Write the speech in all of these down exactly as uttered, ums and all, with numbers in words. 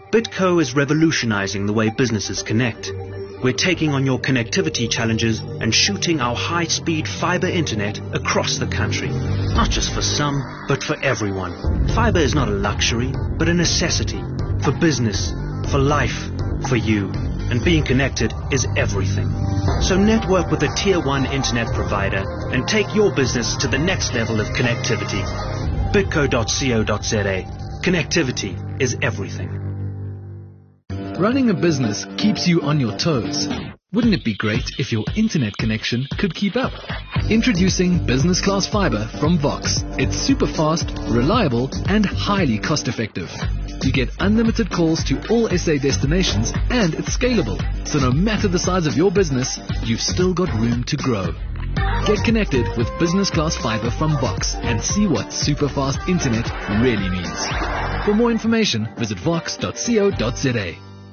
BitCo is revolutionizing the way businesses connect. We're taking on your connectivity challenges and shooting our high-speed fiber internet across the country. Not just for some, but for everyone. Fiber is not a luxury, but a necessity. For business, for life, for you. And being connected is everything. So network with a tier one internet provider and take your business to the next level of connectivity. bitco dot co dot za. Connectivity is everything. Running a business keeps you on your toes. Wouldn't it be great if your internet connection could keep up? Introducing Business Class Fiber from Vox. It's super fast, reliable, and highly cost effective. You get unlimited calls to all S A destinations, and it's scalable. So no matter the size of your business, you've still got room to grow. Get connected with Business Class Fiber from Vox and see what super fast internet really means. For more information, visit vox dot co dot za.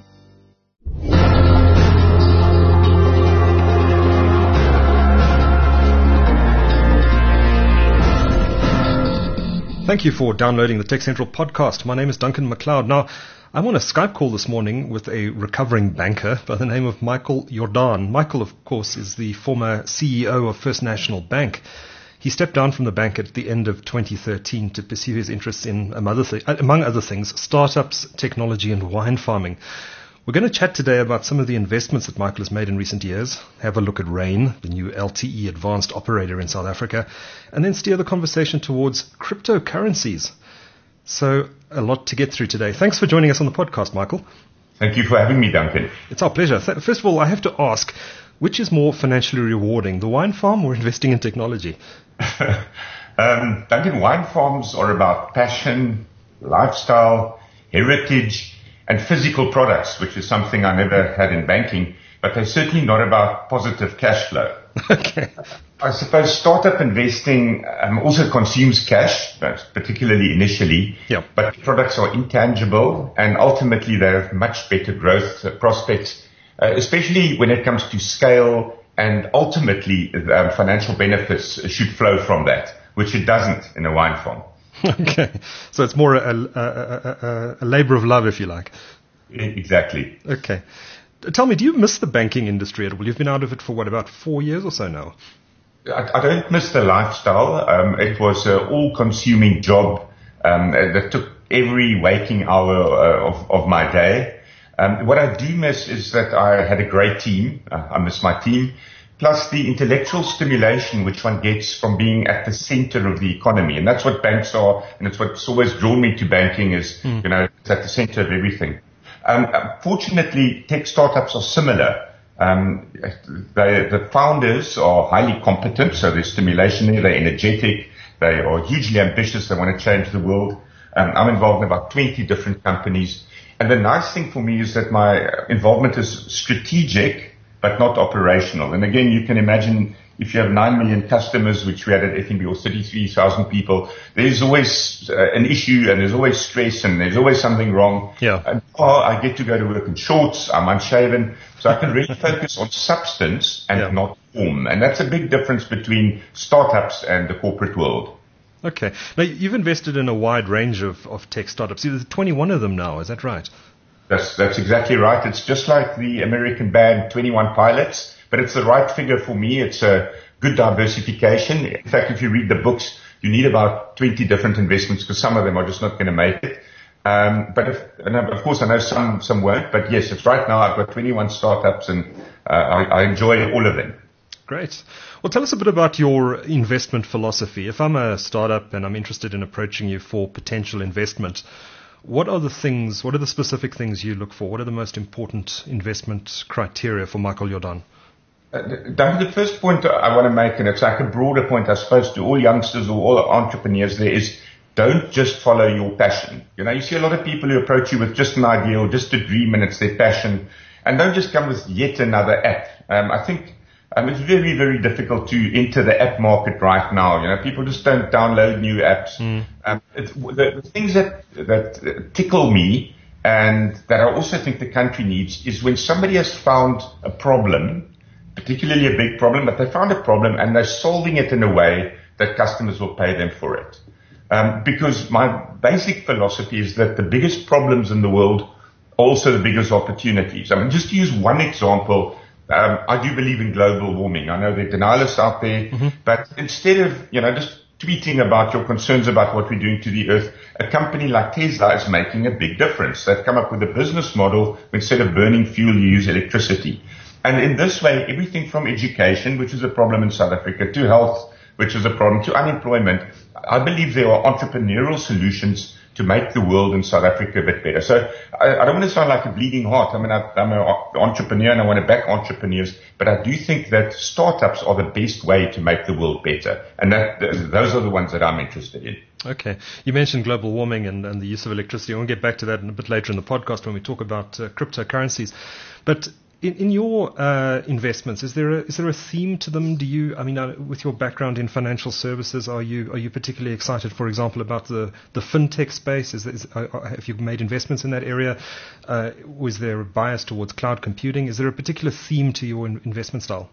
Thank you for downloading the Tech Central podcast. My name is Duncan McLeod. Now, I'm on a Skype call this morning with a recovering banker by the name of Michael Jordaan. Michael, of course, is the former C E O of First National Bank. He stepped down from the bank at the end of twenty thirteen to pursue his interests in, among other, th- among other things, startups, technology, and wine farming. We're going to chat today about some of the investments that Michael has made in recent years, have a look at RAIN, the new L T E advanced operator in South Africa, and then steer the conversation towards cryptocurrencies. So a lot to get through today. Thanks for joining us on the podcast, Michael. Thank you for having me, Duncan. It's our pleasure. Th- First of all, I have to ask, which is more financially rewarding, the wine farm or investing in technology? um, Duncan, wine farms are about passion, lifestyle, heritage, and physical products, which is something I never had in banking, but they're certainly not about positive cash flow. Okay. I suppose startup investing um, also consumes cash, particularly initially, yeah. but products are intangible and ultimately they have much better growth prospects, uh, especially when it comes to scale, and ultimately um, financial benefits should flow from that, which it doesn't in a wine farm. Okay, so it's more a, a, a, a labor of love, if you like. Exactly. Okay. Tell me, do you miss the banking industry at all? You've been out of it for, what, about four years or so now? I, I don't miss the lifestyle. Um, it was an all-consuming job um, that took every waking hour uh, of, of my day. Um, what I do miss is that I had a great team. Uh, I miss my team. Plus the intellectual stimulation which one gets from being at the center of the economy. And that's what banks are, and it's what's always drawn me to banking is, mm. you know, it's at the center of everything. Um, fortunately, tech startups are similar. Um, they, the founders are highly competent, so there's stimulation there, they're energetic, they are hugely ambitious, they want to change the world. Um, I'm involved in about twenty different companies. And the nice thing for me is that my involvement is strategic, but not operational. And again, you can imagine if you have nine million customers, which we had at F N B, or thirty-three thousand people, there's always uh, an issue and there's always stress and there's always something wrong. Yeah. And oh, I get to go to work in shorts, I'm unshaven, so I can really focus on substance and yeah. not form. And that's a big difference between startups and the corporate world. Okay. Now, you've invested in a wide range of, of tech startups. There's twenty-one of them now, is that right? That's, that's exactly right. It's just like the American band twenty-one Pilots, but it's the right figure for me. It's a good diversification. In fact, if you read the books, you need about twenty different investments because some of them are just not going to make it. Um, but if, and of course I know some, some won't, but yes, it's right now I've got twenty-one startups and uh, I, I enjoy all of them. Great. Well, tell us a bit about your investment philosophy. If I'm a startup and I'm interested in approaching you for potential investment, what are the things, what are the specific things you look for? What are the most important investment criteria for Michael Jordaan? Uh, the first point I want to make, and it's like a broader point, I suppose, to all youngsters or all entrepreneurs there is, don't just follow your passion. You know, you see a lot of people who approach you with just an idea or just a dream and it's their passion. And don't just come with yet another app. Um, I think um, it's very, very difficult to enter the app market right now. You know, people just don't download new apps. Mm. Um, it's, the, the things that, that tickle me and that I also think the country needs is when somebody has found a problem, particularly a big problem, but they found a problem and they're solving it in a way that customers will pay them for it. Um, because my basic philosophy is that the biggest problems in the world also the biggest opportunities. I mean, just to use one example, um, I do believe in global warming. I know there are denialists out there, mm-hmm. but instead of, you know, just tweeting about your concerns about what we're doing to the earth, a company like Tesla is making a big difference. They've come up with a business model where instead of burning fuel, you use electricity. And in this way, everything from education, which is a problem in South Africa, to health, which is a problem, to unemployment, I believe there are entrepreneurial solutions to make the world in South Africa a bit better. So I, I don't want to sound like a bleeding heart. I mean, I, I'm an entrepreneur and I want to back entrepreneurs, but I do think that startups are the best way to make the world better. And that, those are the ones that I'm interested in. Okay. You mentioned global warming and, and the use of electricity. We'll get back to that in a bit later in the podcast when we talk about uh, cryptocurrencies. But In, in your uh, investments, is there a, is there a theme to them? Do you, I mean, uh, with your background in financial services, are you are you particularly excited, for example, about the, the fintech space? Is, is uh, have you made investments in that area? Uh, was there a bias towards cloud computing? Is there a particular theme to your in, investment style?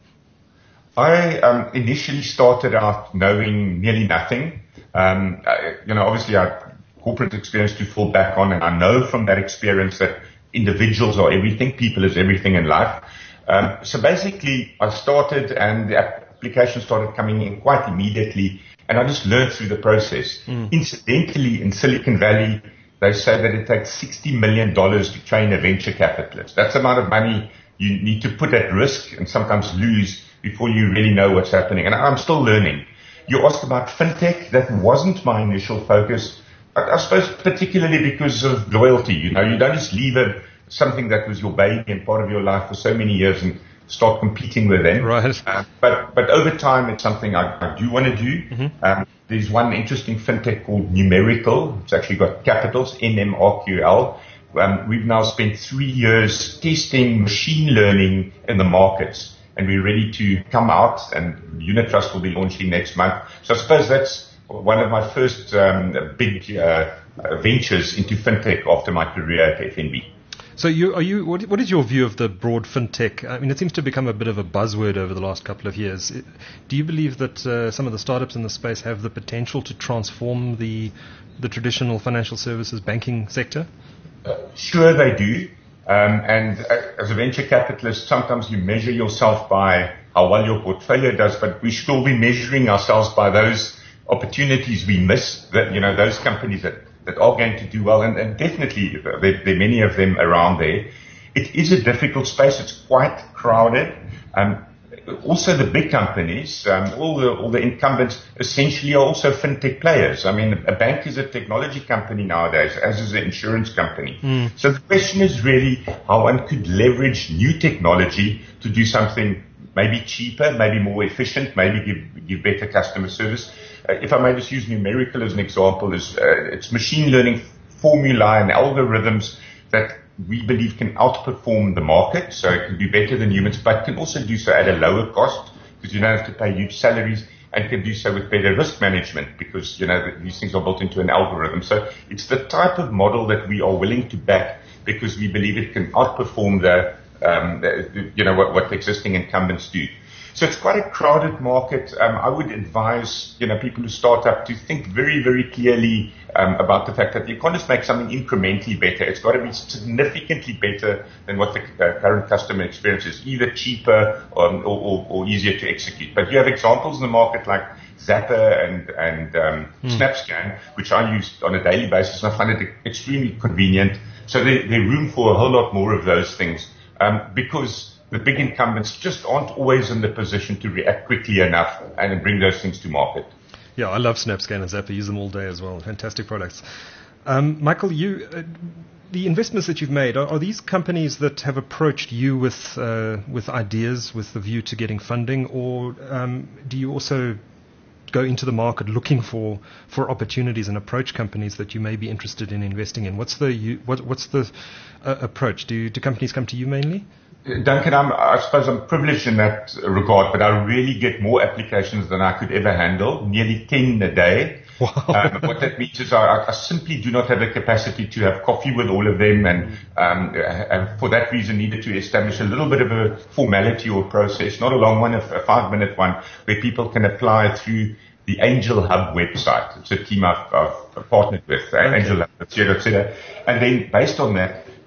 I um, initially started out knowing nearly nothing. Um, I, you know, obviously I had corporate experience to fall back on, and I know from that experience that individuals are everything, people is everything in life. Um, so basically, I started and the application started coming in quite immediately, and I just learned through the process. Mm. Incidentally, in Silicon Valley, they say that it takes sixty million dollars to train a venture capitalist. That's the amount of money you need to put at risk and sometimes lose before you really know what's happening. And I'm still learning. You asked about fintech. That wasn't my initial focus. I suppose particularly because of loyalty. You know, you don't just leave a, something that was your baby and part of your life for so many years and start competing with them. Right. Uh, but but over time, it's something I, I do want to do. Mm-hmm. Um, there's one interesting fintech called Numerical. It's actually got capitals, N M R Q L. Um, we've now spent three years testing machine learning in the markets, and we're ready to come out, and Unit Trust will be launching next month. So I suppose that's one of my first um, big uh, ventures into fintech after my career at F N B. So you, are you, what, what is your view of the broad fintech? I mean, it seems to have become a bit of a buzzword over the last couple of years. Do you believe that uh, some of the startups in the space have the potential to transform the the traditional financial services banking sector? Uh, sure they do. Um, and uh, as a venture capitalist, sometimes you measure yourself by how well your portfolio does, but we should all be measuring ourselves by those opportunities we miss, that, you know, those companies that, that are going to do well, and, and definitely there, there are many of them around there. It is a difficult space. It's quite crowded. Um, also the big companies, um, all the, all the incumbents essentially are also fintech players. I mean, a bank is a technology company nowadays, as is an insurance company. Mm. So the question is really how one could leverage new technology to do something maybe cheaper, maybe more efficient, maybe give, give better customer service. Uh, if I may just use Numerical as an example, is uh, it's machine learning formulae and algorithms that we believe can outperform the market, so it can do better than humans, but can also do so at a lower cost because you don't have to pay huge salaries, and can do so with better risk management because, you know, these things are built into an algorithm. So it's the type of model that we are willing to back because we believe it can outperform the, um, the you know, what, what the existing incumbents do. So it's quite a crowded market. Um, I would advise, you know, people who start up to think very, very clearly um, about the fact that you can't just make something incrementally better. It's got to be significantly better than what the uh, current customer experience is, either cheaper or, or, or easier to execute. But you have examples in the market like Zapper and, and um, mm. SnapScan, which I use on a daily basis, and I find it extremely convenient. So there, there's room for a whole lot more of those things um, because the big incumbents just aren't always in the position to react quickly enough and bring those things to market. Yeah, I love SnapScan and Zapper. Use them all day as well. Fantastic products. Um, Michael, you, uh, the investments that you've made, are, are these companies that have approached you with uh, with ideas, with the view to getting funding, or um, do you also go into the market looking for, for opportunities and approach companies that you may be interested in investing in? What's the you, what, what's the uh, approach? Do do companies come to you mainly? Duncan, I'm, I suppose I'm privileged in that regard, but I really get more applications than I could ever handle, nearly ten a day. Wow. Um, what that means is I, I simply do not have the capacity to have coffee with all of them, and, um, and for that reason needed to establish a little bit of a formality or process, not a long one, a five-minute one, where people can apply through the Angel Hub website. It's a team I've, I've partnered with, okay. Angel Hub, et cetera, et cetera. And then based on that,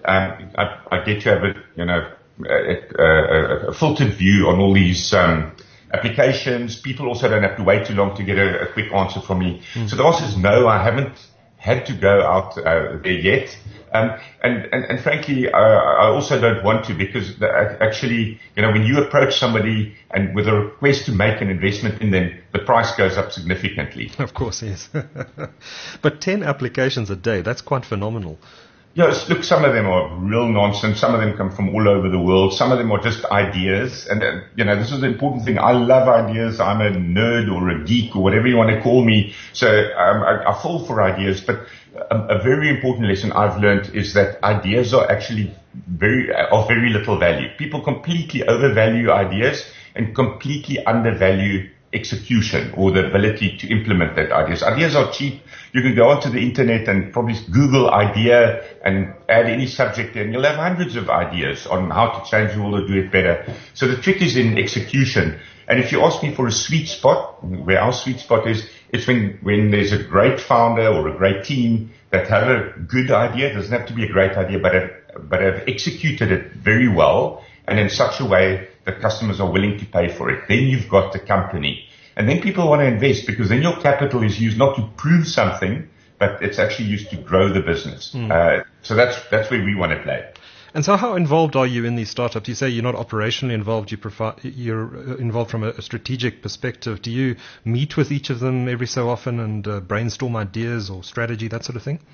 um, I, I get to have a, you know, a, a, a filtered view on all these, um, applications. People also don't have to wait too long to get a, a quick answer from me. Mm. So the answer is no, I haven't had to go out uh, there yet. Um, and, and, and frankly, uh, I also don't want to, because the, actually, you know, when you approach somebody and with a request to make an investment in them, the price goes up significantly. Of course, yes. But ten applications a day, that's quite phenomenal. Yes, look, some of them are real nonsense. Some of them come from all over the world. Some of them are just ideas. And, uh, you know, this is the important thing. I love ideas. I'm a nerd or a geek or whatever you want to call me. So um, I, I fall for ideas. But a, a very important lesson I've learned is that ideas are actually very, of very little value. People completely overvalue ideas and completely undervalue execution or the ability to implement that ideas. Ideas are cheap. You can go onto the internet and probably Google idea and add any subject there, and you'll have hundreds of ideas on how to change the world or do it better. So the trick is in execution. And if you ask me for a sweet spot, where our sweet spot is, it's when, when there's a great founder or a great team that have a good idea. It doesn't have to be a great idea, but have, but have executed it very well and in such a way that customers are willing to pay for it. Then you've got the company. And then people want to invest, because then your capital is used not to prove something, but it's actually used to grow the business. Mm. Uh, so that's that's where we want to play. And so how involved are you in these startups? You say you're not operationally involved, you prefer, you're involved from a, a strategic perspective. Do you meet with each of them every so often and uh, brainstorm ideas or strategy, that sort of thing?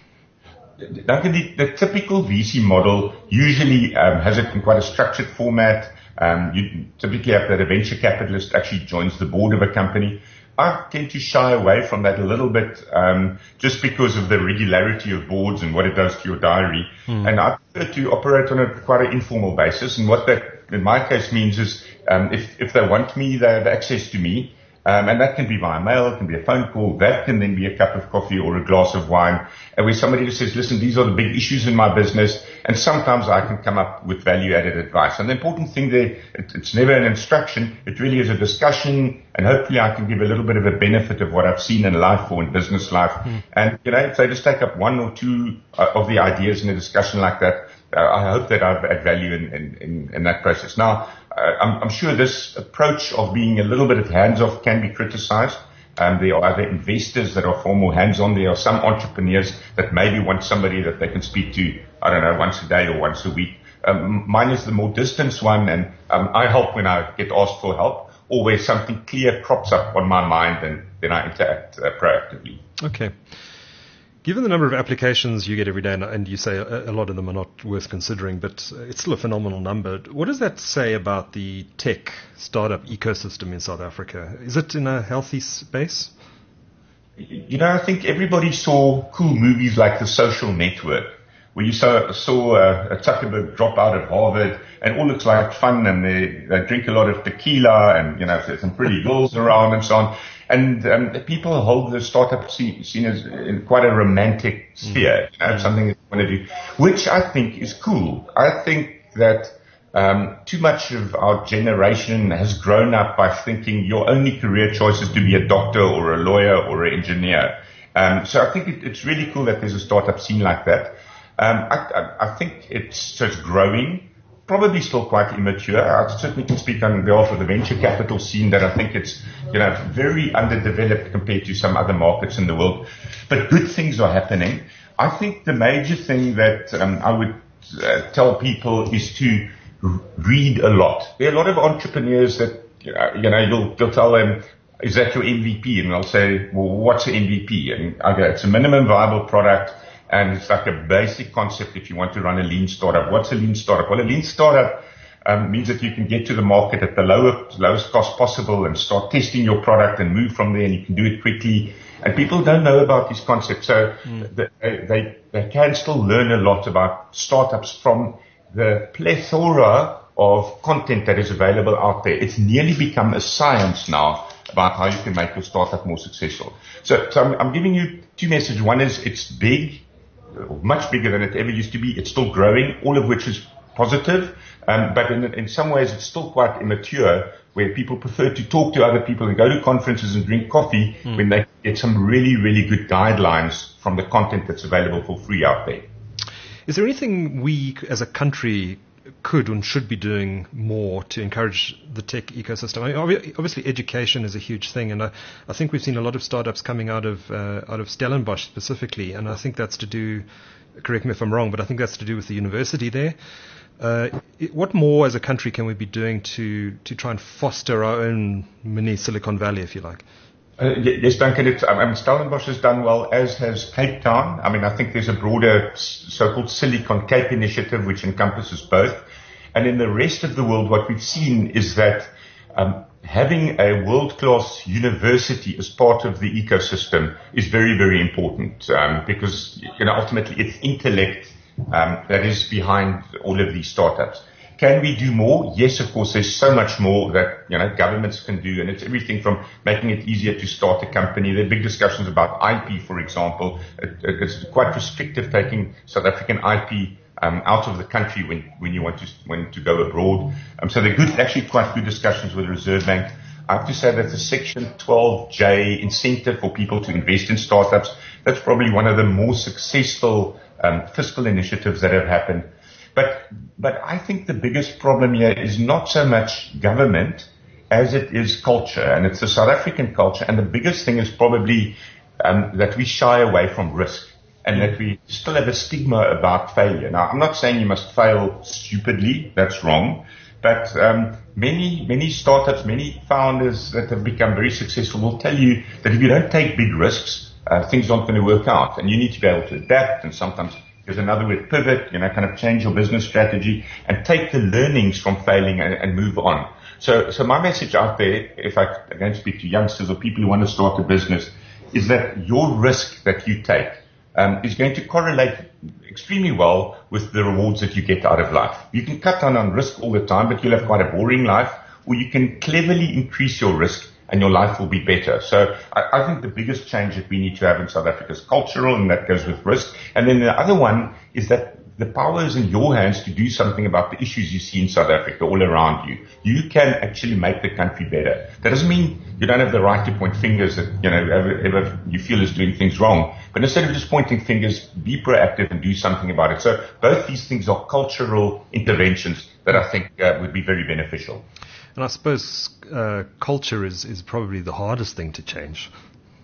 Duncan, the, the typical V C model usually um, has it in quite a structured format. Um, you typically have that a venture capitalist actually joins the board of a company. I tend to shy away from that a little bit, um, just because of the regularity of boards and what it does to your diary. Mm. And I prefer to operate on a quite an informal basis. And what that, in my case, means is, um, if, if they want me, they have access to me. Um, and that can be via mail, it can be a phone call, that can then be a cup of coffee or a glass of wine, and where somebody just says, listen, these are the big issues in my business, and sometimes I can come up with value-added advice. And the important thing there, it, it's never an instruction, it really is a discussion, and hopefully I can give a little bit of a benefit of what I've seen in life or in business life. Mm. And, you know, if they just take up one or two uh, of the ideas in a discussion like that, uh, I hope that I've add value in, in, in, in that process. Now, Uh, I'm, I'm sure this approach of being a little bit of hands-off can be criticized. Um, there are other investors that are far more hands-on. There are some entrepreneurs that maybe want somebody that they can speak to, I don't know, once a day or once a week. Um, mine is the more distance one, and um, I help when I get asked for help, or where something clear crops up on my mind, and then I interact uh, proactively. Okay. Given the number of applications you get every day, and you say a lot of them are not worth considering, but it's still a phenomenal number, what does that say about the tech startup ecosystem in South Africa? Is it in a healthy space? You know, I think everybody saw cool movies like The Social Network, where you saw, saw a, a Zuckerberg drop out of Harvard, and it all looks like fun, and they, they drink a lot of tequila, and, you know, there's some pretty girls around and so on. And um, people hold the startup scene, scene as in quite a romantic sphere, mm. you know, mm. something that they want to do, which I think is cool. I think that um, too much of our generation has grown up by thinking your only career choice is to be a doctor or a lawyer or an engineer. Um, so I think it, it's really cool that there's a startup scene like that. Um, I, I, I think it's, so it's growing. Probably still quite immature. I certainly can speak on behalf of the venture capital scene that I think it's, you know, very underdeveloped compared to some other markets in the world. But good things are happening. I think the major thing that um, I would uh, tell people is to r- read a lot. There are a lot of entrepreneurs that, you know, you'll, you'll tell them, is that your M V P? And they'll say, well, what's an M V P? And I go, it's a minimum viable product. And it's like a basic concept if you want to run a lean startup. What's a lean startup? Well, a lean startup um, means that you can get to the market at the lowest, lowest cost possible and start testing your product and move from there, and you can do it quickly. And people don't know about these concepts. So mm. they, they, they can still learn a lot about startups from the plethora of content that is available out there. It's nearly become a science now about how you can make your startup more successful. So, so I'm, I'm giving you two messages. One is it's big. Much bigger than it ever used to be. It's still growing, all of which is positive. Um, but in, in some ways, it's still quite immature, where people prefer to talk to other people and go to conferences and drink coffee mm. when they get some really, really good guidelines from the content that's available for free out there. Is there anything we as a country could and should be doing more to encourage the tech ecosystem? I mean, obviously, education is a huge thing, and I, I think we've seen a lot of startups coming out of uh, out of Stellenbosch specifically, and I think that's to do, correct me if I'm wrong, but I think that's to do with the university there. Uh, it, what more as a country can we be doing to, to try and foster our own mini Silicon Valley, if you like? Uh, yes, Duncan, it's, I mean, Stellenbosch has done well, as has Cape Town. I mean, I think there's a broader so-called Silicon Cape initiative which encompasses both. And in the rest of the world, what we've seen is that um, having a world-class university as part of the ecosystem is very, very important um, because, you know, ultimately it's intellect Um, that is behind all of these startups. Can we do more? Yes, of course. There's so much more that, you know, governments can do, and it's everything from making it easier to start a company. There are big discussions about I P, for example. It, it's quite restrictive taking South African I P um, out of the country when, when you want to when to go abroad. Um, so there are good, actually quite good discussions with the Reserve Bank. I have to say that the Section twelve J incentive for people to invest in startups, that's probably one of the more successful Um, fiscal initiatives that have happened. But, but I think the biggest problem here is not so much government as it is culture, and it's the South African culture. And the biggest thing is probably um, that we shy away from risk and that we still have a stigma about failure. Now, I'm not saying you must fail stupidly. That's wrong. But um, many, many startups, many founders that have become very successful will tell you that if you don't take big risks, Uh, things aren't going to work out, and you need to be able to adapt, and sometimes there's another word, pivot, you know, kind of change your business strategy and take the learnings from failing and, and move on. So, so my message out there, if I again speak to youngsters or people who want to start a business, is that your risk that you take um, is going to correlate extremely well with the rewards that you get out of life. You can cut down on risk all the time, but you'll have quite a boring life, or you can cleverly increase your risk and your life will be better. So I, I think the biggest change that we need to have in South Africa is cultural, and that goes with risk. And then the other one is that the power is in your hands to do something about the issues you see in South Africa all around you. You can actually make the country better. That doesn't mean you don't have the right to point fingers at, you know, ever, ever you feel is doing things wrong. But instead of just pointing fingers, be proactive and do something about it. So both these things are cultural interventions that I think uh, would be very beneficial. And I suppose uh, culture is, is probably the hardest thing to change.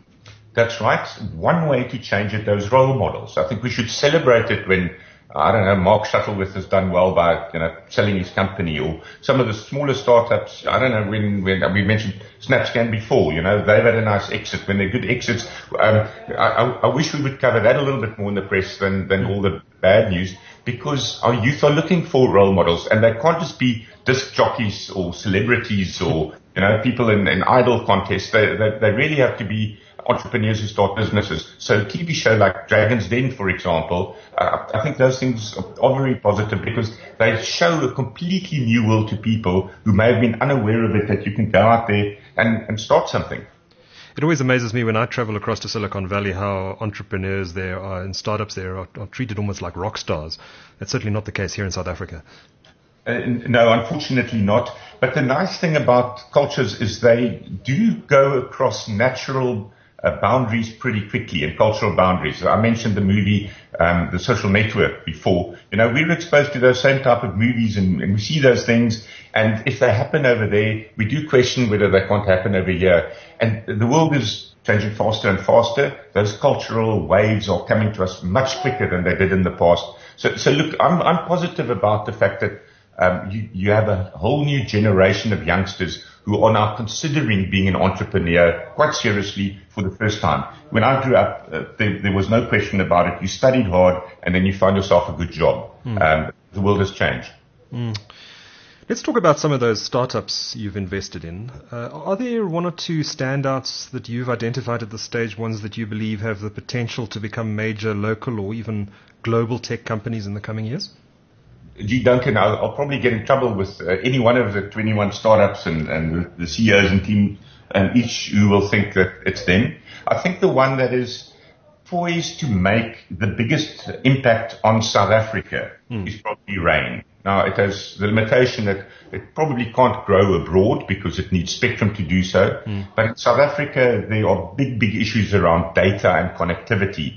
That's right. One way to change it, those role models. I think we should celebrate it when, I don't know, Mark Shuttleworth has done well by, you know, selling his company, or some of the smaller startups. I don't know, when, when we mentioned SnapScan before, you know, they've had a nice exit. When they're good exits, um, I, I, I wish we would cover that a little bit more in the press than, than all the bad news, because our youth are looking for role models, and they can't just be disc jockeys or celebrities or, you know, people in, in idol contests. They, they, they really have to be entrepreneurs who start businesses. So a T V show like Dragon's Den, for example, uh, I think those things are very positive because they show a completely new world to people who may have been unaware of it, that you can go out there and, and start something. It always amazes me when I travel across to Silicon Valley how entrepreneurs there are and startups there are, are treated almost like rock stars. That's certainly not the case here in South Africa. Uh, no, unfortunately not. But the nice thing about cultures is they do go across natural uh, boundaries pretty quickly, and cultural boundaries. I mentioned the movie um, The Social Network before. You know, we were exposed to those same type of movies, and, and we see those things. And if they happen over there, we do question whether they can't happen over here. And the world is changing faster and faster. Those cultural waves are coming to us much quicker than they did in the past. So, so look, I'm, I'm positive about the fact that um, you, you have a whole new generation of youngsters who are now considering being an entrepreneur quite seriously for the first time. When I grew up, uh, there, there was no question about it. You studied hard, and then you found yourself a good job. Mm. Um, the world has changed. Mm. Let's talk about some of those startups you've invested in. Uh, are there one or two standouts that you've identified at this stage, ones that you believe have the potential to become major local or even global tech companies in the coming years? Gee, Duncan, I'll, I'll probably get in trouble with uh, any one of the twenty-one startups and, and the C E Os and team, and each who will think that it's them. I think the one that is poised to make the biggest impact on South Africa mm. is probably Rain. Now, it has the limitation that it probably can't grow abroad because it needs spectrum to do so. Mm. But in South Africa, there are big, big issues around data and connectivity.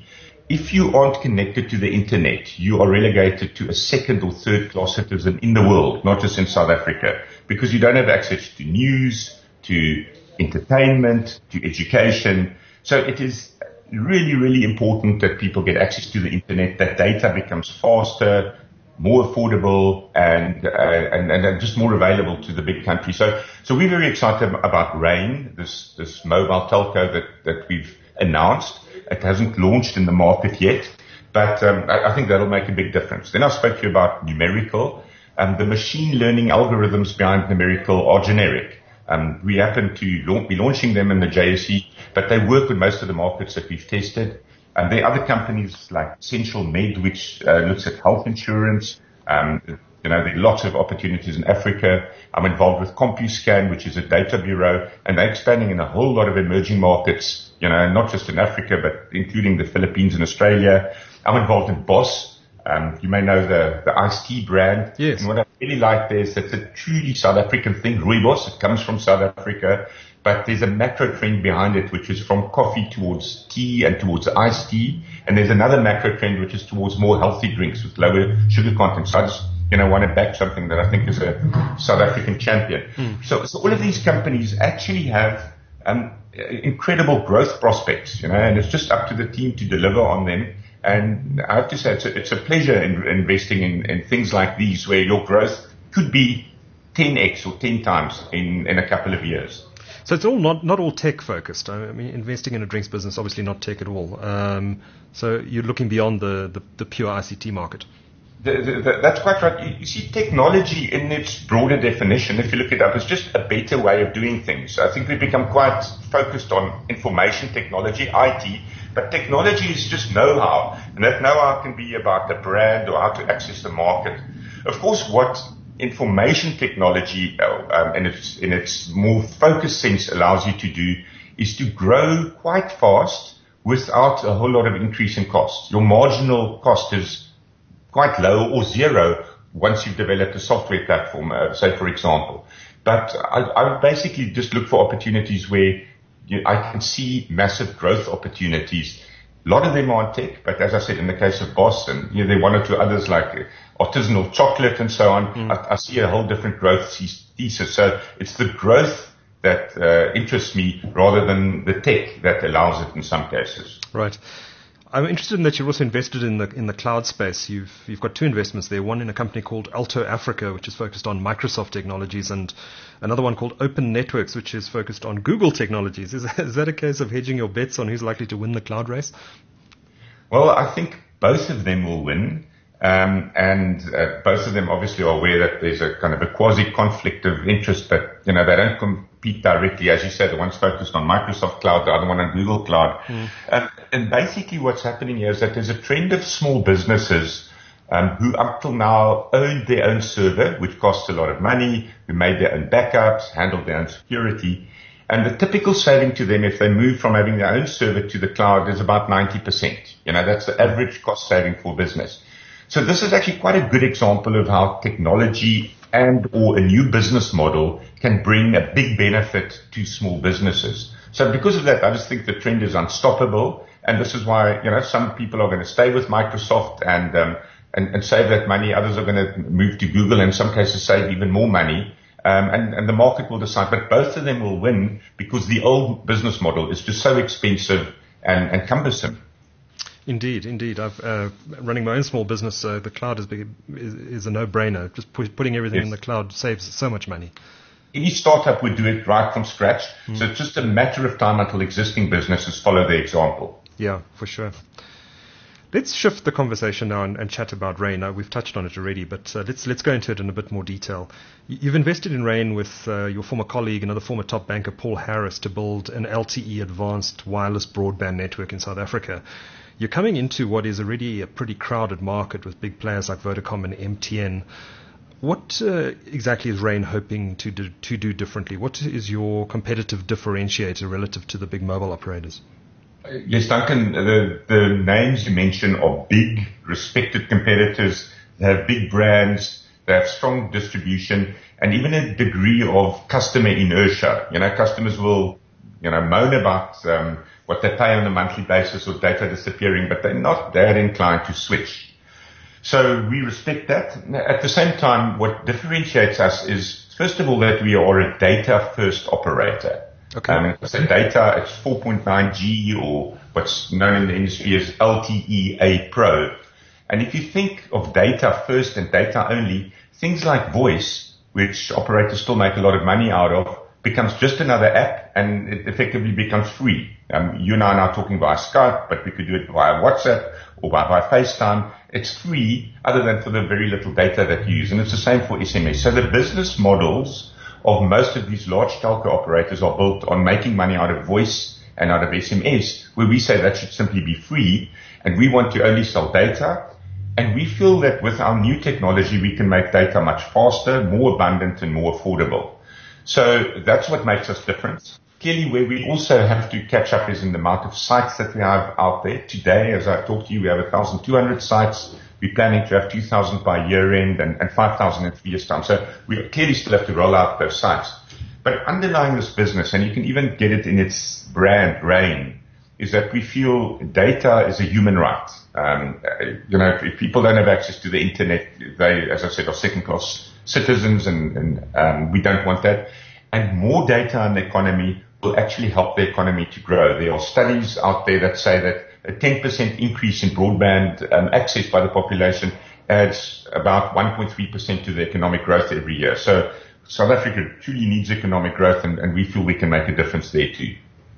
if you aren't connected to the internet, you are relegated to a second or third class citizen in the world, not just in South Africa, because you don't have access to news, to entertainment, to education. So it is really, really important that people get access to the internet, that data becomes faster, more affordable, and, uh, and, and just more available to the big country. So, so we're very excited about Rain, this, this mobile telco that, that we've announced. It hasn't launched in the market yet, but um, I, I think that'll make a big difference. Then I spoke to you about Numerical. Um, the machine learning algorithms behind Numerical are generic. Um, we happen to launch, be launching them in the J S E, but they work with most of the markets that we've tested. And there are other companies like Essential Med, which uh, looks at health insurance. Um, you know, there are lots of opportunities in Africa. I'm involved with CompuScan, which is a data bureau, and they're expanding in a whole lot of emerging markets, you know, not just in Africa, but including the Philippines and Australia. I'm involved in Boss. Um, you may know the, the iced tea brand. Yes. And what I really like there is that it's a truly South African thing. Rooibos, it comes from South Africa, but there's a macro trend behind it, which is from coffee towards tea and towards iced tea. And there's another macro trend, which is towards more healthy drinks with lower sugar content. So I just, you know, want to back something that I think is a South African champion. Mm. So, so all of these companies actually have, um, incredible growth prospects, you know, and it's just up to the team to deliver on them. And I have to say, it's a, it's a pleasure in investing in, in things like these where your growth could be ten x or ten times in, in a couple of years. So it's all not, not all tech focused. I mean, investing in a drinks business, obviously not tech at all. Um, so you're looking beyond the, the, the pure I C T market. The, the, the, that's quite right. You, you see, technology in its broader definition, if you look it up, is just a better way of doing things. I think we've become quite focused on information technology, I T, but technology is just know-how, and that know-how can be about the brand or how to access the market. Of course, what information technology, um, in its in its more focused sense, allows you to do is to grow quite fast without a whole lot of increase in cost. Your marginal cost is quite low or zero once you've developed a software platform, uh, say for example. But I, I would basically just look for opportunities where you, I can see massive growth opportunities. A lot of them are in tech, but as I said, in the case of Boss, and you know, there are one or two others like artisanal chocolate and so on, mm. I, I see a whole different growth thesis. So it's the growth that uh, interests me rather than the tech that allows it in some cases. Right. I'm interested in that you're also invested in the in the cloud space. You've you've got two investments there. One in a company called Alto Africa, which is focused on Microsoft technologies, and another one called Open Networks, which is focused on Google technologies. Is that, is that a case of hedging your bets on who's likely to win the cloud race? Well, I think both of them will win, um, and uh, both of them obviously are aware that there's a kind of a quasi conflict of interest. That you know they don't compete directly, as you said. The one's focused on Microsoft Cloud, the other one on Google Cloud. Mm. Um, and basically, what's happening here is that there's a trend of small businesses um, who up till now owned their own server, which costs a lot of money, who made their own backups, handled their own security. And the typical saving to them if they move from having their own server to the cloud is about ninety percent. You know, that's the average cost saving for business. So this is actually quite a good example of how technology and or a new business model can bring a big benefit to small businesses. So because of that, I just think the trend is unstoppable. And this is why, you know, some people are going to stay with Microsoft and, um, and, and save that money. Others are going to move to Google and in some cases save even more money. Um, and, and the market will decide, but both of them will win because the old business model is just so expensive and, and cumbersome. Indeed, indeed. I've uh, running my own small business. Uh, the cloud is, big, is is a no-brainer. Just pu- putting everything yes. in the cloud saves so much money. Any startup would do it right from scratch. Mm. So it's just a matter of time until existing businesses follow the example. Yeah, for sure. Let's shift the conversation now and, and chat about Rain. Now, we've touched on it already, but uh, let's let's go into it in a bit more detail. You've invested in Rain with uh, your former colleague, another former top banker, Paul Harris, to build an L T E advanced wireless broadband network in South Africa. You're coming into what is already a pretty crowded market with big players like Vodacom and M T N. What uh, exactly is Rain hoping to do, to do differently? What is your competitive differentiator relative to the big mobile operators? Yes, Duncan, the, the names you mentioned are big, respected competitors. They have big brands, they have strong distribution, and even a degree of customer inertia. You know, customers will you know, moan about um, what they pay on a monthly basis or data disappearing, but they're not that inclined to switch. So we respect that. At the same time, what differentiates us is, first of all, that we are a data-first operator. Okay. Um, so data, it's four point nine G, or what's known in the industry as L T E A Pro. And if you think of data first and data only, things like voice, which operators still make a lot of money out of, becomes just another app, and it effectively becomes free. Um, you and I are now talking via Skype, but we could do it via WhatsApp or by, by FaceTime. It's free, other than for the very little data that you use. And it's the same for S M S. So the business models of most of these large telco operators are built on making money out of voice and out of S M S, where we say that should simply be free, and we want to only sell data. And we feel that with our new technology, we can make data much faster, more abundant, and more affordable. So that's what makes us different. Clearly, where we also have to catch up is in the amount of sites that we have out there. Today, as I talked to you, we have one thousand two hundred sites. We're planning to have two thousand by year end and, and five thousand in three years' time. So we clearly still have to roll out those sites. But underlying this business, and you can even get it in its brand, RAIN, is that we feel data is a human right. Um, you know, if, if people don't have access to the internet, they, as I said, are second-class citizens, and, and um, we don't want that. And more data in the economy will actually help the economy to grow. There are studies out there that say that a ten percent increase in broadband um, access by the population adds about one point three percent to the economic growth every year. So South Africa truly needs economic growth, and, and we feel we can make a difference there too.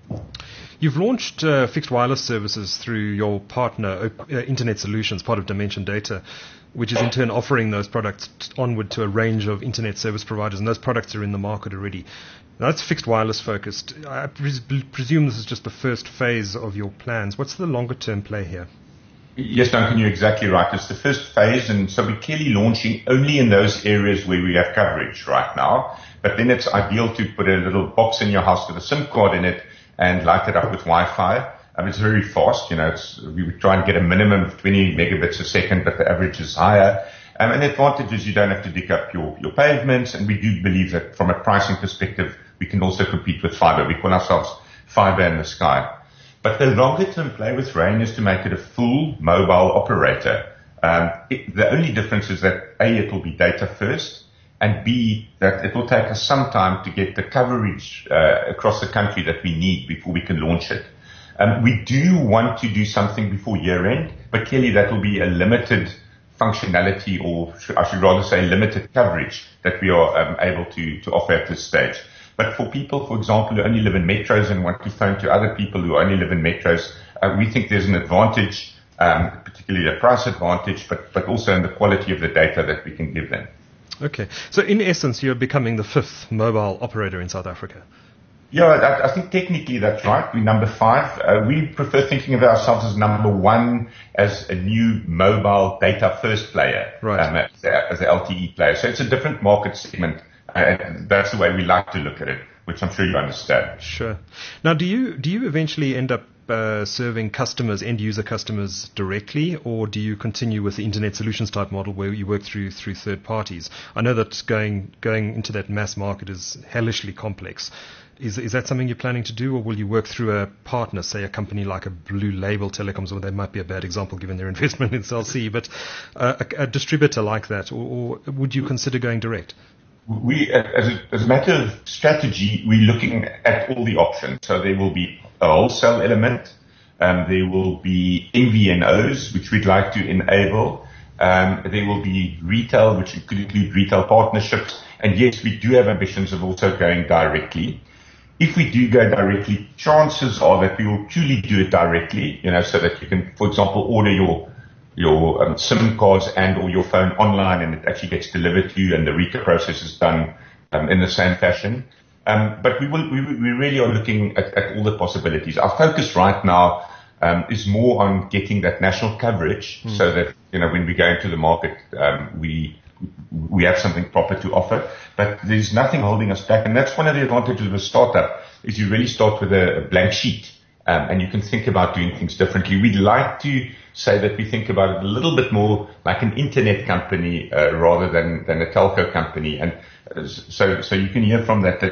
You've launched uh, fixed wireless services through your partner, uh, Internet Solutions, part of Dimension Data, which is in turn offering those products onward to a range of internet service providers, and those products are in the market already. Now, that's fixed wireless focused. I pres- presume this is just the first phase of your plans. What's the longer term play here? Yes, Duncan, you're exactly right. It's the first phase, and so we're clearly launching only in those areas where we have coverage right now. But then it's ideal to put a little box in your house with a SIM card in it and light it up with Wi-Fi. Um, it's very fast. You know, it's, we would try and get a minimum of twenty megabits a second, but the average is higher. Um, and the advantage is you don't have to dig up your, your pavements, and we do believe that from a pricing perspective, we can also compete with fiber. We call ourselves fiber in the sky. But the longer-term play with RAIN is to make it a full mobile operator. Um, it, the only difference is that A, it will be data first, and B, that it will take us some time to get the coverage uh, across the country that we need before we can launch it. Um, we do want to do something before year end, but clearly that will be a limited functionality, or I should rather say limited coverage that we are um, able to, to offer at this stage. But for people, for example, who only live in metros and want to phone to other people who only live in metros, uh, we think there's an advantage, um, particularly a price advantage, but, but also in the quality of the data that we can give them. Okay. So in essence, you're becoming the fifth mobile operator in South Africa. Yeah, I, I think technically that's right. We're number five. Uh, we prefer thinking of ourselves as number one, as a new mobile data first player, right. um, as, a, as an L T E player. So it's a different market segment. And that's the way we like to look at it, which I'm sure you understand. Sure. Now, do you do you eventually end up uh, serving customers, end user customers directly, or do you continue with the Internet Solutions type model where you work through through third parties? I know that going going into that mass market is hellishly complex. Is is that something you're planning to do, or will you work through a partner, say a company like a Blue Label Telecoms, or they might be a bad example given their investment in Cell C, but uh, a, a distributor like that, or, or would you consider going direct? We, as a, as a matter of strategy, we're looking at all the options. So there will be a wholesale element. Um, there will be M V N Os, which we'd like to enable. Um, there will be retail, which could include retail partnerships. And yes, we do have ambitions of also going directly. If we do go directly, chances are that we will truly do it directly, you know, so that you can, for example, order your your um, SIM cards and or your phone online, and it actually gets delivered to you, and the retail process is done um, in the same fashion. Um, but we will, we, we really are looking at, at all the possibilities. Our focus right now um, is more on getting that national coverage, mm. so that, you know, when we go into the market, um, we we have something proper to offer. But there's nothing holding us back, and that's one of the advantages of a startup, is you really start with a, a blank sheet, um, and you can think about doing things differently. We'd like to say that we think about it a little bit more like an internet company uh, rather than, than a telco company. And uh, so, so you can hear from that that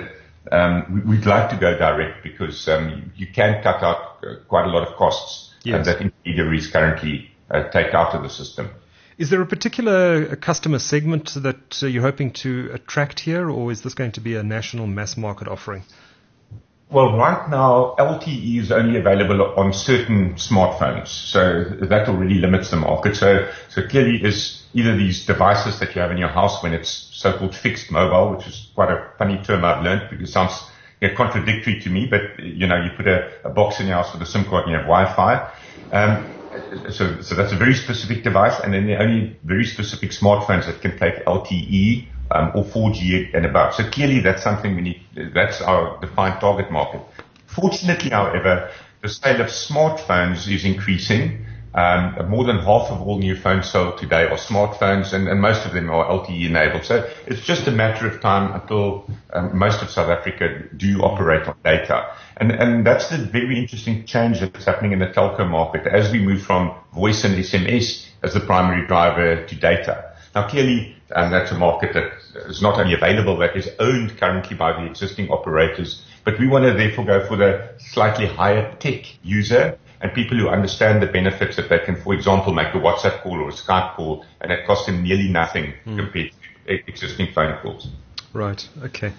um, we'd like to go direct because um, you can cut out uh, quite a lot of costs yes. that intermediaries currently uh, take out of the system. Is there a particular customer segment that uh, you're hoping to attract here, or is this going to be a national mass market offering? Well, right now, L T E is only available on certain smartphones, so that already limits the market. So, so clearly is either these devices that you have in your house when it's so-called fixed mobile, which is quite a funny term I've learned because it sounds you know, contradictory to me, but, you know, you put a, a box in your house with a SIM card and you have Wi-Fi. Um, so, so that's a very specific device, and then there are only very specific smartphones that can take L T E. Um, or four G and above. So clearly that's something we need, that's our defined target market. Fortunately, however, the sale of smartphones is increasing. Um, more than half of all new phones sold today are smartphones, and, and most of them are L T E enabled. So it's just a matter of time until um, most of South Africa do operate on data. And, and that's the very interesting change that's happening in the telco market as we move from voice and S M S as the primary driver to data. Now, clearly, um, that's a market that is not only available, but is owned currently by the existing operators. But we want to therefore go for the slightly higher tech user and people who understand the benefits that they can, for example, make a WhatsApp call or a Skype call, and it costs them nearly nothing mm. compared to existing phone calls. Right. Okay.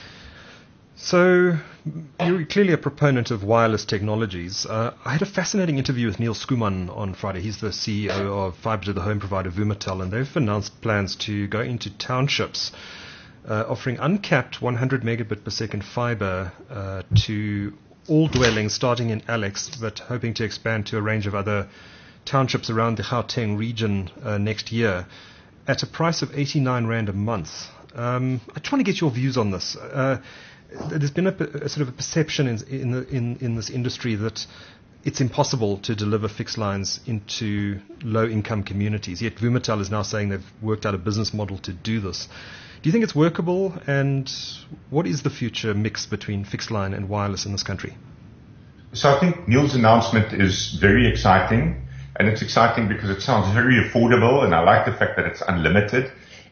So you're clearly a proponent of wireless technologies. Uh, I had a fascinating interview with Neil Skuman on Friday. He's the C E O of fiber to the home provider Vumatel, and they've announced plans to go into townships uh, offering uncapped one hundred megabit per second fiber uh, to all dwellings starting in Alex, but hoping to expand to a range of other townships around the Gauteng region uh, next year at a price of eighty-nine rand a month. Um, I just want to get your views on this. Uh, There's been a, a sort of a perception in in, the, in in this industry that it's impossible to deliver fixed lines into low-income communities. Yet Vumatel is now saying they've worked out a business model to do this. Do you think it's workable? And what is the future mix between fixed line and wireless in this country? So I think Neil's announcement is very exciting, and it's exciting because it sounds very affordable, and I like the fact that it's unlimited.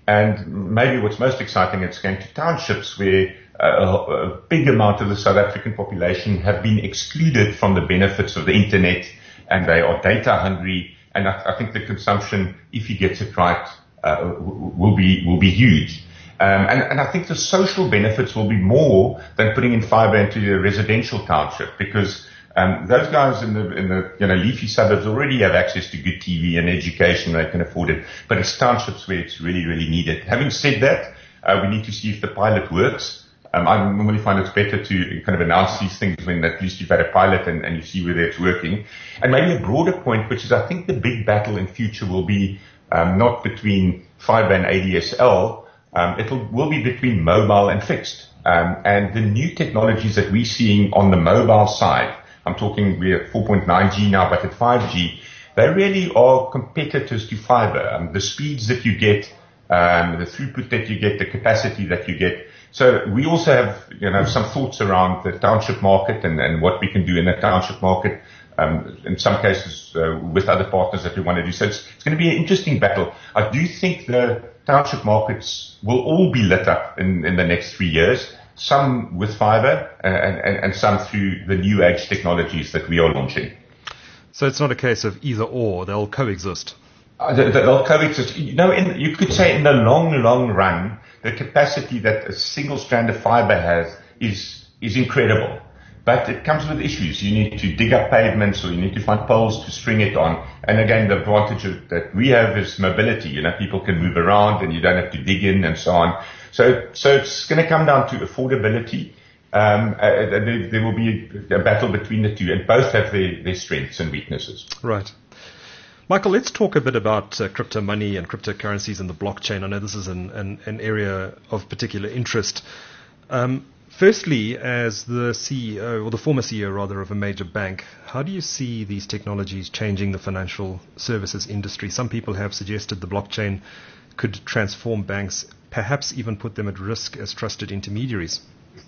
And maybe what's most exciting, it's going to townships where a, a big amount of the South African population have been excluded from the benefits of the internet, and they are data hungry. And I, I think the consumption, if he gets it right, uh, will be will be huge. Um, and, and I think the social benefits will be more than putting in fiber into the residential township, because um, those guys in the in the you know leafy suburbs already have access to good T V and education; they can afford it. But it's townships where it's really really needed. Having said that, uh, we need to see if the pilot works. Um, I normally find it's better to kind of announce these things when at least you've had a pilot and, and you see whether it's working. And maybe a broader point, which is I think the big battle in future will be um, not between fiber and A D S L. Um, it will, will be between mobile and fixed. Um, and the new technologies that we're seeing on the mobile side, I'm talking we're at four point nine G now, but at five G, they really are competitors to fiber. Um, the speeds that you get, um, the throughput that you get, the capacity that you get. So we also have, you know, some thoughts around the township market and, and what we can do in the township market. Um, in some cases, uh, with other partners that we want to do. So it's, it's going to be an interesting battle. I do think the township markets will all be lit up in, in the next three years, some with fiber and, and, and some through the new age technologies that we are launching. So it's not a case of either or, they'll coexist. Uh, they'll coexist. You know, in, you could say in the long, long run, the capacity that a single strand of fiber has is, is incredible. But it comes with issues. You need to dig up pavements, or you need to find poles to string it on. And again, the advantage of, that we have is mobility. You know, people can move around and you don't have to dig in and so on. So, so it's going to come down to affordability. Um, uh, there, there will be a, a battle between the two, and both have their, their strengths and weaknesses. Right. Michael, let's talk a bit about uh, crypto money and cryptocurrencies and the blockchain. I know this is an, an, an area of particular interest. Um, Firstly, as the C E O, or the former C E O rather, of a major bank, how do you see these technologies changing the financial services industry? Some people have suggested the blockchain could transform banks, perhaps even put them at risk as trusted intermediaries.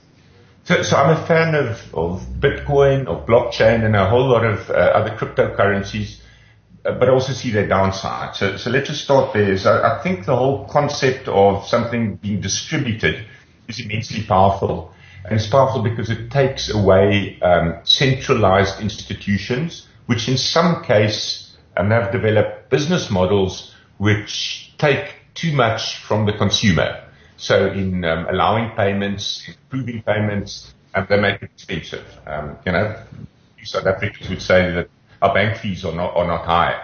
So, so I'm a fan of, of Bitcoin, of blockchain, and a whole lot of uh, other cryptocurrencies, uh, but I also see their downside. So, so let's just start there. So I think the whole concept of something being distributed is immensely powerful. And it's powerful because it takes away um, centralized institutions, which in some case um, have developed business models which take too much from the consumer. So in um, allowing payments, improving payments, and they make it expensive. Um, you know, South Africans would say that our bank fees are not are not high.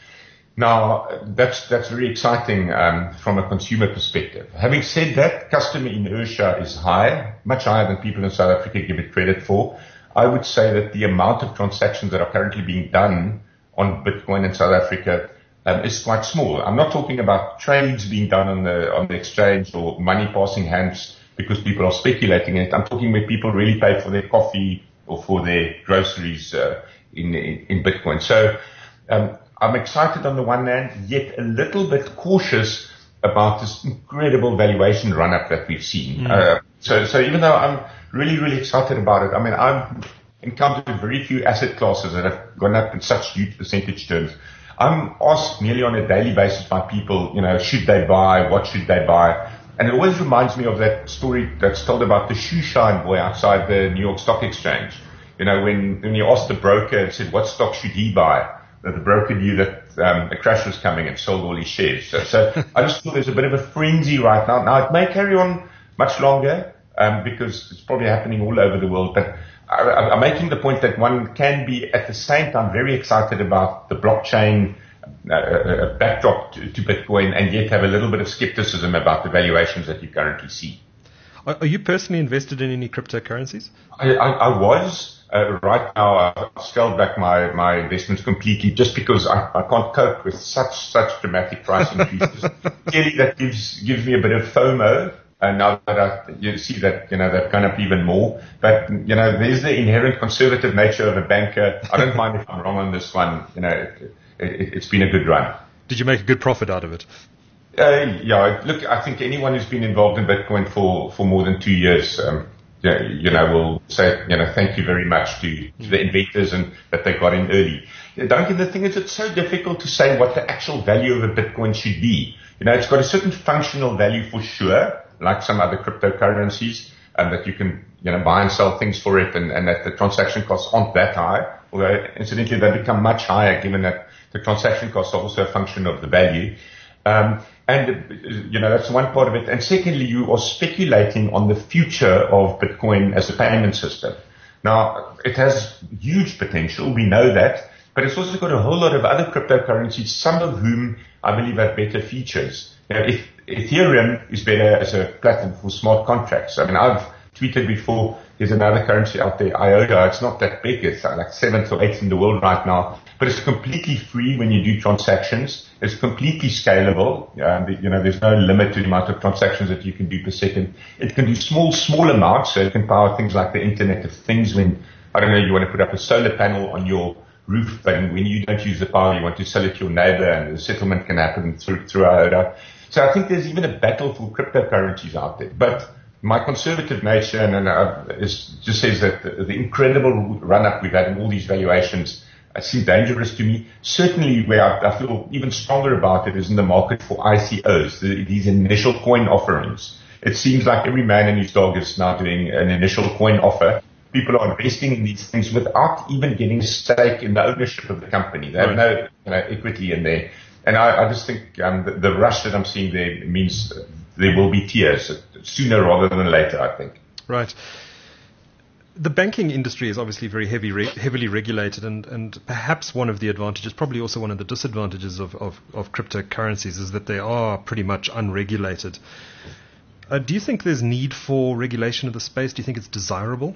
Now, that's that's very exciting um, from a consumer perspective. Having said that, customer inertia is high, much higher than people in South Africa give it credit for. I would say that the amount of transactions that are currently being done on Bitcoin in South Africa um, is quite small. I'm not talking about trades being done on the on the exchange or money passing hands because people are speculating in it. I'm talking where people really pay for their coffee or for their groceries uh, in, in in Bitcoin. So um, I'm excited on the one hand, yet a little bit cautious about this incredible valuation run-up that we've seen. Mm. Uh, so, so even though I'm really, really excited about it, I mean, I've encountered very few asset classes that have gone up in such huge percentage terms. I'm asked nearly on a daily basis by people, you know, should they buy? What should they buy? And it always reminds me of that story that's told about the shoe shine boy outside the New York Stock Exchange. You know, when, when you asked the broker and said, what stock should he buy? That the broker knew that um, a crash was coming and sold all his shares. So, so I just feel there's a bit of a frenzy right now. Now, it may carry on much longer um, because it's probably happening all over the world. But I, I'm making the point that one can be at the same time very excited about the blockchain uh, uh, backdrop to, to Bitcoin and yet have a little bit of skepticism about the valuations that you currently see. Are, are you personally invested in any cryptocurrencies? I, I, I was. Uh, right now, I've scaled back my, my investments completely just because I, I can't cope with such such dramatic price increases. Clearly, that gives gives me a bit of FOMO. And now that I you see that you know they've gone up even more, but you know there's the inherent conservative nature of a banker. I don't mind if I'm wrong on this one. You know, it, it, it's been a good run. Did you make a good profit out of it? Uh, yeah, look, I think anyone who's been involved in Bitcoin for for more than two years. Um, Yeah, you know, we'll say, you know, thank you very much to, to the inventors and that they got in early. Duncan, the thing is, it's so difficult to say what the actual value of a Bitcoin should be. You know, it's got a certain functional value for sure, like some other cryptocurrencies, and that you can, you know, buy and sell things for it and, and that the transaction costs aren't that high. Although, incidentally, they become much higher given that the transaction costs are also a function of the value. Um, and, you know, that's one part of it. And secondly, you are speculating on the future of Bitcoin as a payment system. Now, it has huge potential. We know that. But it's also got a whole lot of other cryptocurrencies, some of whom I believe have better features. You know, if Ethereum is better as a platform for smart contracts. I mean, I've tweeted before, there's another currency out there, I O T A. It's not that big. It's like seventh or eighth in the world right now. But it's completely free when you do transactions. It's completely scalable. Um, you know, there's no limit to the amount of transactions that you can do per second. It can do small, small amounts. So it can power things like the Internet of Things when, I don't know, you want to put up a solar panel on your roof, but when you don't use the power, you want to sell it to your neighbor, and the settlement can happen through, through I O T A. So I think there's even a battle for cryptocurrencies out there. But my conservative nature and, and uh, is, just says that the, the incredible run-up we've had in all these valuations uh, seem dangerous to me. Certainly where I, I feel even stronger about it is in the market for I C Os, the, these initial coin offerings. It seems like every man and his dog is now doing an initial coin offer. People are investing in these things without even getting a stake in the ownership of the company. They have right. no you know, equity in there. And I, I just think um, the, the rush that I'm seeing there means there will be tears sooner rather than later, I think. Right. The banking industry is obviously very heavy, re- heavily regulated, and, and perhaps one of the advantages, probably also one of the disadvantages of, of, of cryptocurrencies is that they are pretty much unregulated. Uh, do you think there's need for regulation of the space? Do you think it's desirable?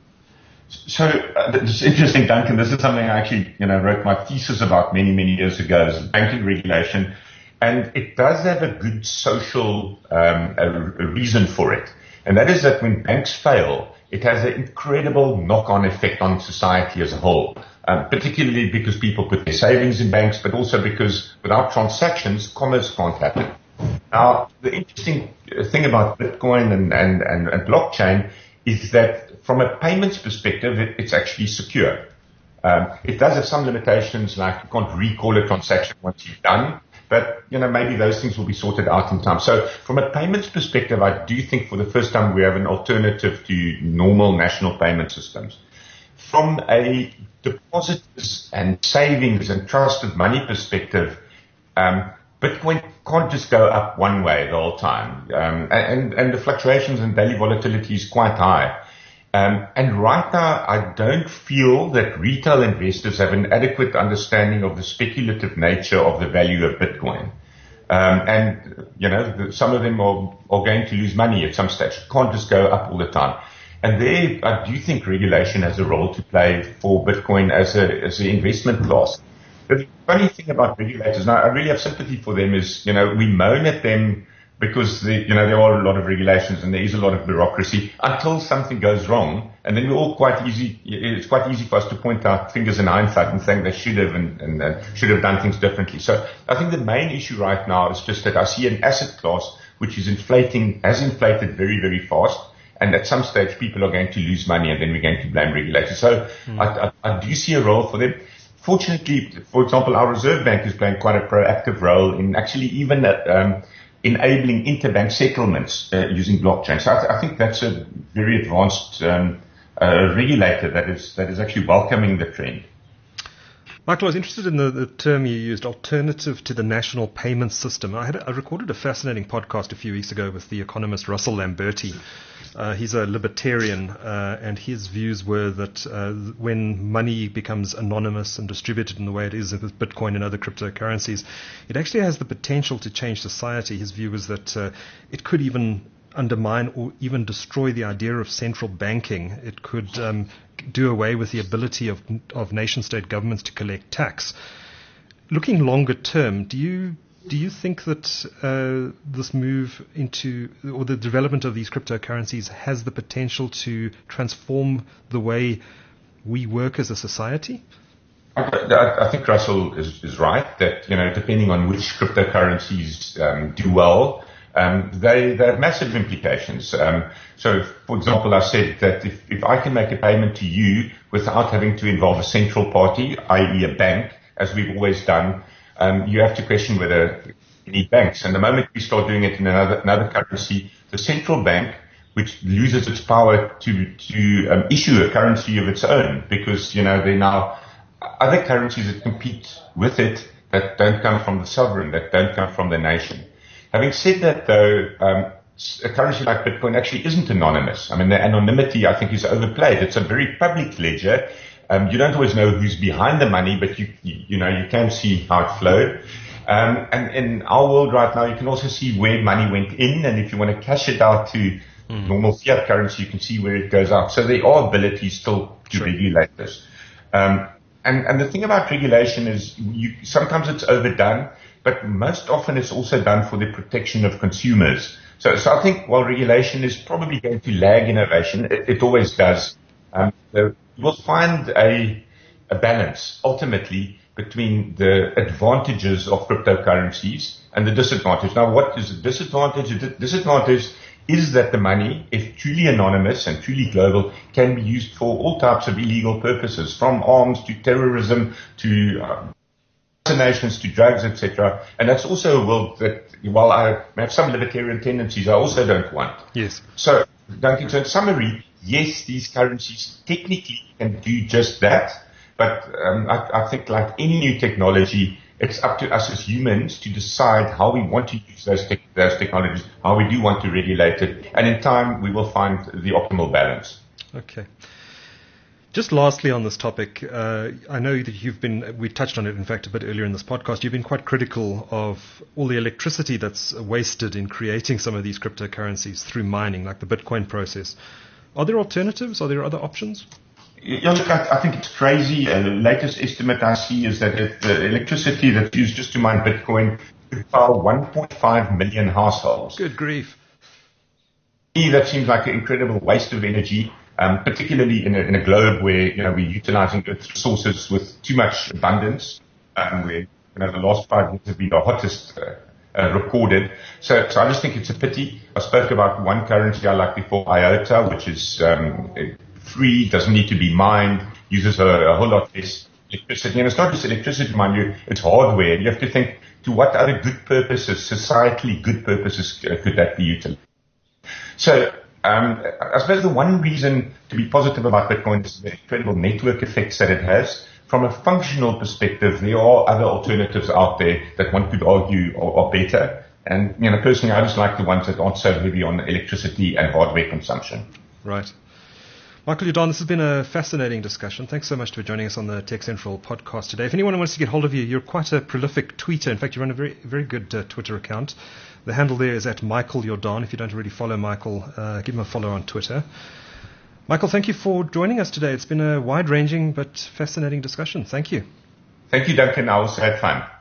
So uh, it's interesting, Duncan. This is something I actually, you know, wrote my thesis about many, many years ago, is banking regulation, and it does have a good social um, a, a reason for it, and that is that when banks fail, it has an incredible knock-on effect on society as a whole, um, particularly because people put their savings in banks, but also because without transactions, commerce can't happen. Now, the interesting thing about Bitcoin and, and, and, and blockchain is that from a payments perspective, it, it's actually secure. Um, it does have some limitations, like you can't recall a transaction once you've done, But, you know, maybe those things will be sorted out in time. So from a payments perspective, I do think for the first time we have an alternative to normal national payment systems. From a depositors and savings and trusted money perspective, um, Bitcoin can't just go up one way the whole time. Um, and, and the fluctuations and daily volatility is quite high. Um, and right now, I don't feel that retail investors have an adequate understanding of the speculative nature of the value of Bitcoin. Um, and, you know, the, some of them are, are going to lose money at some stage. It can't just go up all the time. And there, I do think regulation has a role to play for Bitcoin as a, as an investment class. The funny thing about regulators, and I really have sympathy for them, is, you know, we moan at them because, the, you know, there are a lot of regulations and there is a lot of bureaucracy until something goes wrong. And then we're all quite easy, it's quite easy for us to point out fingers in hindsight and think they should have and, and uh, should have done things differently. So I think the main issue right now is just that I see an asset class which is inflating, has inflated very, very fast. And at some stage people are going to lose money and then we're going to blame regulators. So mm. I, I, I do see a role for them. Fortunately, for example, our Reserve Bank is playing quite a proactive role in actually even um, enabling interbank settlements uh, using blockchain. So I, th- I think that's a very advanced um, uh, regulator that is that is actually welcoming the trend. Michael, I was interested in the, the term you used, alternative to the national payment system. I had I recorded a fascinating podcast a few weeks ago with the economist Russell Lamberti. Uh, he's a libertarian, uh, and his views were that uh, when money becomes anonymous and distributed in the way it is with Bitcoin and other cryptocurrencies, it actually has the potential to change society. His view was that uh, it could even undermine or even destroy the idea of central banking. It could um, do away with the ability of of nation-state governments to collect tax. Looking longer term, do you do you think that uh, this move into or the development of these cryptocurrencies has the potential to transform the way we work as a society? I, I think Russell is, is right that, you know, depending on which cryptocurrencies um, do well, Um, they, they have massive implications. Um, so, for example, I said that if, if I can make a payment to you without having to involve a central party, that is a bank, as we've always done, um, you have to question whether you need banks. And the moment we start doing it in another, another currency, the central bank, which loses its power to, to um, issue a currency of its own, because, you know, there are now other currencies that compete with it that don't come from the sovereign, that don't come from the nation. Having said that, though, um, a currency like Bitcoin actually isn't anonymous. I mean, the anonymity, I think, is overplayed. It's a very public ledger. Um, you don't always know who's behind the money, but you, you, you know, you can see how it flowed. Um, and in our world right now, you can also see where money went in, and if you want to cash it out to mm. normal fiat currency, you can see where it goes out. So there are abilities still to sure. regulate this. Um, and, and the thing about regulation is you, sometimes it's overdone, but most often it's also done for the protection of consumers. So, so I think while regulation is probably going to lag innovation, it, it always does, um, the, we'll find a, a balance ultimately between the advantages of cryptocurrencies and the disadvantage. Now, what is the disadvantage? The disadvantage is that the money, if truly anonymous and truly global, can be used for all types of illegal purposes, from arms to terrorism to um, nations to drugs, et cetera. And that's also a world that, while I have some libertarian tendencies, I also don't want. Yes. So, Duncan, so in summary, yes, these currencies technically can do just that, but um, I, I think like any new technology, it's up to us as humans to decide how we want to use those, te- those technologies, how we do want to regulate it, and in time we will find the optimal balance. Okay. Just lastly on this topic, uh, I know that you've been, we touched on it in fact a bit earlier in this podcast, you've been quite critical of all the electricity that's wasted in creating some of these cryptocurrencies through mining, like the Bitcoin process. Are there alternatives? Are there other options? Yeah, look, I, I think it's crazy. Uh, the latest estimate I see is that if the electricity that's used just to mine Bitcoin could power one point five million households. Good grief. To me, that seems like an incredible waste of energy. Um, particularly in a, in a globe where, you know, we're utilizing Earth's resources with too much abundance, um, where, you know, the last five years have been the hottest uh, uh, recorded. So, so I just think it's a pity. I spoke about one currency I like before, IOTA, which is um, free, doesn't need to be mined, uses a, a whole lot less electricity. And it's not just electricity, mind you, it's hardware. You have to think to what other good purposes, societally good purposes, uh, could that be utilized? So, um, I suppose the one reason to be positive about Bitcoin is the incredible network effects that it has. From a functional perspective, there are other alternatives out there that one could argue are, are better. And, you know, personally, I just like the ones that aren't so heavy on electricity and hardware consumption. Right. Michael Jordan, this has been a fascinating discussion. Thanks so much for joining us on the Tech Central podcast today. If anyone wants to get hold of you, you're quite a prolific tweeter. In fact, you run a very, very good uh, Twitter account. The handle there is at Michael Jordan. If you don't already follow Michael, uh, give him a follow on Twitter. Michael, thank you for joining us today. It's been a wide-ranging but fascinating discussion. Thank you. Thank you, Duncan. I also had fun.